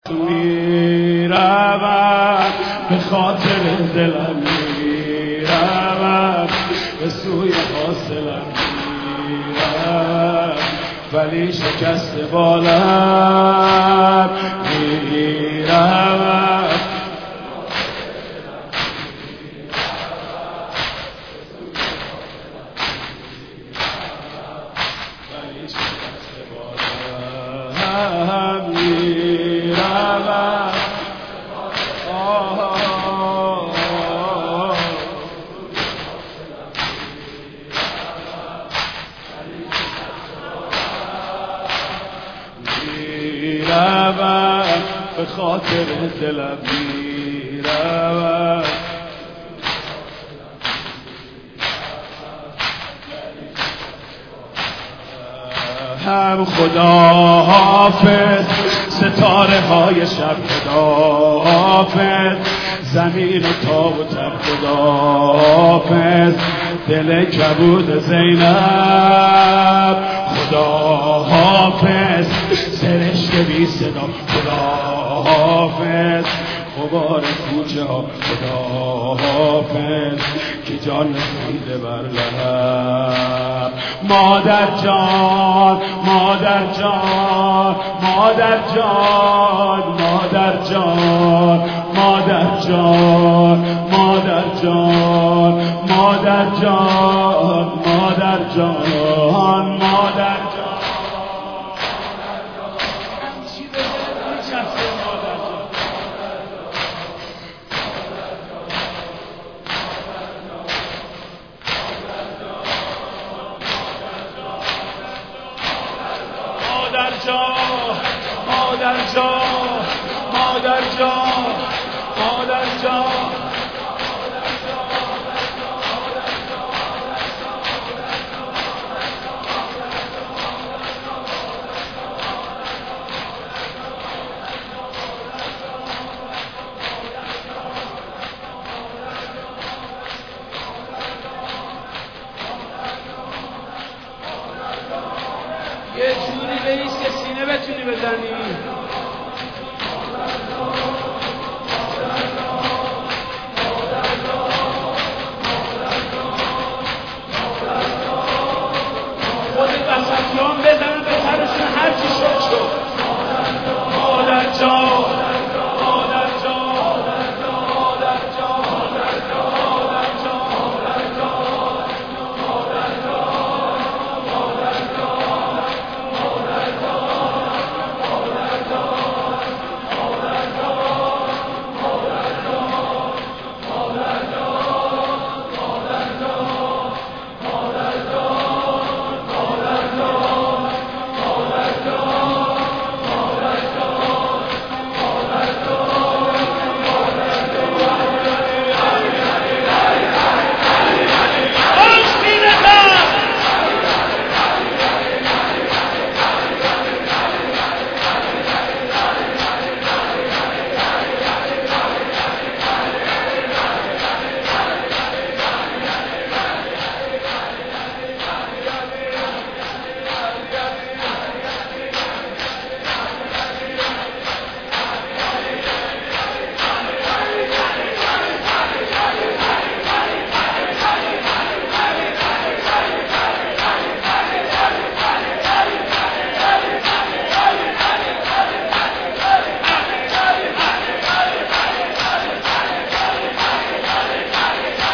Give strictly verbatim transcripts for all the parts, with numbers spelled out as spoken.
میروم به خاطر دلم میروم به سوی حاصلم میروم ولی شکست بالم میروم ولی شکست بالم میروم میروم به خاطر دلم میروم هم خدا حافظ ستاره های شب خدا حافظ زمین و تاب و تب خدا حافظ دل کبود زینب خدا حافظ سرشک بی صدا خدا حافظ غبار کوچه ها خدا حافظ که جان نسیده بر لب مادر جان مادر جان مادر جان مادر جان مادر جان مادر جان مادر جان مادر جان مادر جان مادر جان مادر جان مادر جان مادر جان یه جوری بایست که سینه بتونی بزنی خودت وسطیان بزنن به سرشون هر چی شد شد مادر جان مادر جان مادر جان مادر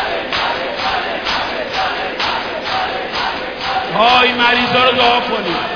های مریضا رو دعا کنید